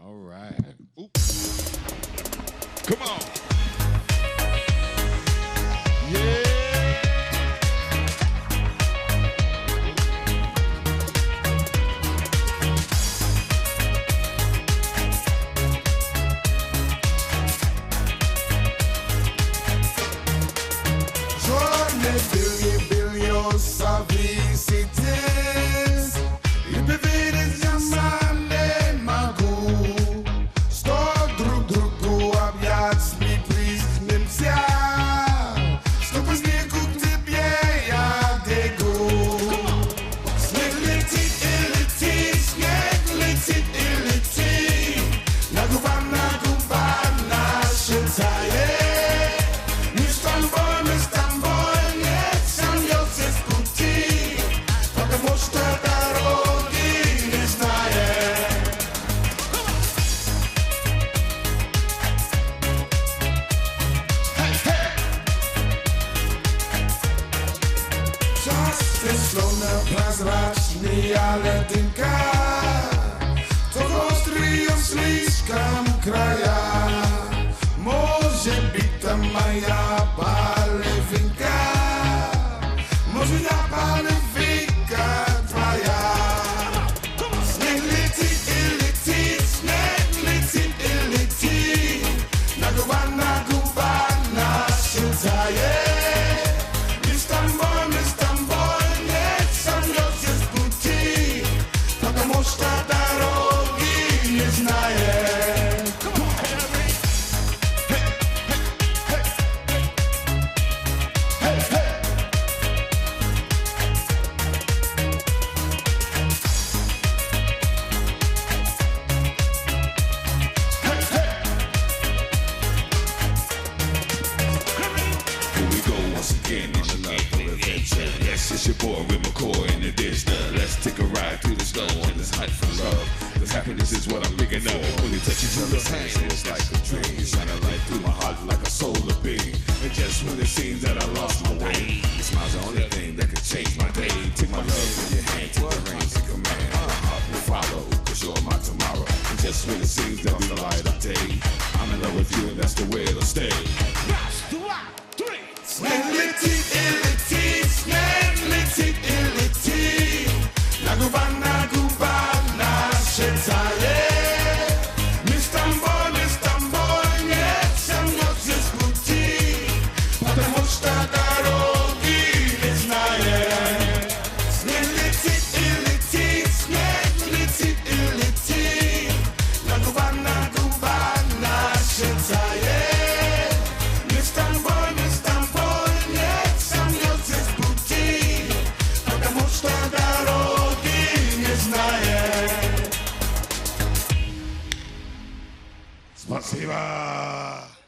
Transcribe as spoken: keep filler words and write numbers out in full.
All right. Ooh. Come on. Yeah. Billion, billion, sa visites. I bevedes jasane magu. Sto drug drugu объять mi prisknem ся. Sto позднее кук тебе я дегу. Снег летит и летит, снег летит и летит. На губах, на губах наши тает. Словно прозрачная лединка, только острием слишком края. Может быть, это моя половинка, может, я половинка твоя. Снег летит и летит, снег летит и летит. На губах, на губах наши тает. Что дороги не знает. Here we go once again on another adventure. Yes, it's your boy with McCoy in the dish. Let's take a ride through the snow on this hike for love. Cause happiness is what I'm thinking of. When you touch each other's hands, it's like a dream. Shining light through my heart like a solar beam. And just when it seems that I lost my way, your smile's the only thing that could change my day. Take my love in your hand, take the reins and command. My heart will follow, cause you're my tomorrow. And just when it seems that we light up day, I'm in love with you and that's the way it'll stay. Снег летит и летит, снег летит и летит. На губах, на губах наши тает. Мы с тобой, мы с тобой не сомнемся с пути, потому что дороги не знаем. Снег летит и летит, снег летит и летит. На губах, на губах наши тает. Мы с тобой, мы с тобой не сомнемся с пути, потому что дороги не знаем. Спасибо.